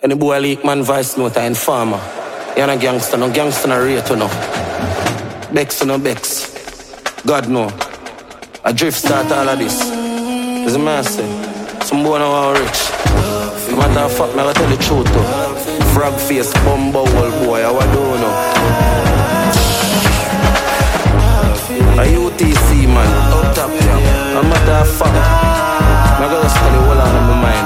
And the boy leak man voice note and farmer. You're not gangster, no gangster, no rate, no. Bex, no bex. God no. A drift start all of this. Is a man say, some boy now are rich. No matter fuck, me I tell the truth though. Frog face, bumbo old boy, how I do know. A UTC man, up top jam. No matter fuck, I gotta spell the whole out of my mind.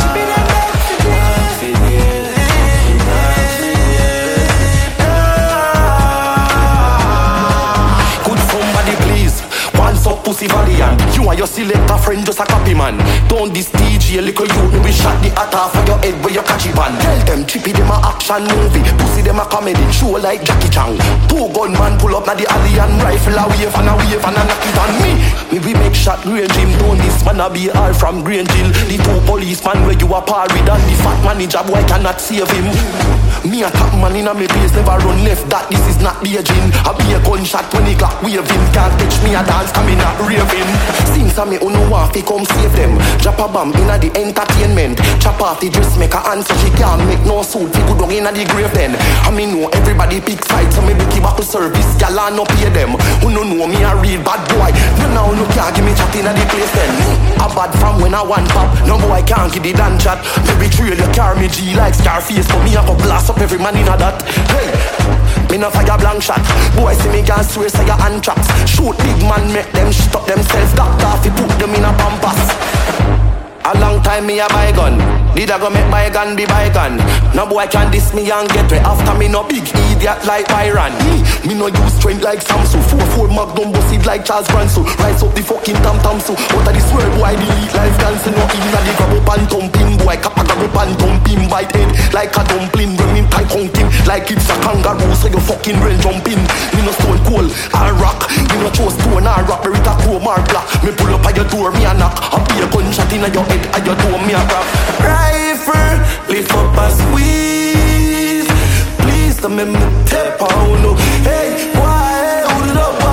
Up pussy valiant. You and your selector friend just a copy man. Don't this DJ little you me we shot the hat off of your head where you catch it pan. Tell them chippy them a action movie, pussy them a comedy show like Jackie Chan. Two gunman pull up na the alley and rifle a wave and knock it on me. Me we make shot Green Jim. Don't this man a be all from Green Jill. The two policeman where you a par with and the fat manager boy cannot save him. Me a top man in a me place never run left. That this is not Beijing. I be a gunshot when the clock waving. Can't catch me a dance coming not raving. Since I me who no want fi come save them. Drop a bomb inna the entertainment. Chop off the dressmaker and so she can't make no suit. Fi go down inna the grave then. I me know everybody pick fight, so me keep back to service. Gyal a no pay them. Who no know me a real bad boy. No now no can't give me chat inna the place then. A bad from when I want pop. No boy can't give the dan chat. Baby trail you carry me G like Scarface. So me a go blast up every man inna that. Hey, me no fire blank shot. Boy see me can swear say you anthrax. Shoot big man make them shut up themselves. Doctor fi put them in a pampas. A long time me a buy gun. Did I go make buy gun be buy gun? No boy can diss me and get way. After me no big idiot like Byron. Me no use strength like Samsu. 4-4 Magnum busted like Charles Branson. Rise up the fucking tam-tam so. Out of this world boy delete life dancing. No in a the grab up and thumping. Boy cap a grab up and thumping. Bite head like a dumpling. Run in tight hunting like it's a kangaroo. So you fucking rain jumping. Me no stone cold or rock. Me no throw stone or rock. Me with a chrome or black. Me pull up at your door me a knock. I be a gunshot in your head. And you do me a rap. Rifle, lift up a squeeze. Please don't make me tap on no. Hey, why, hold it up.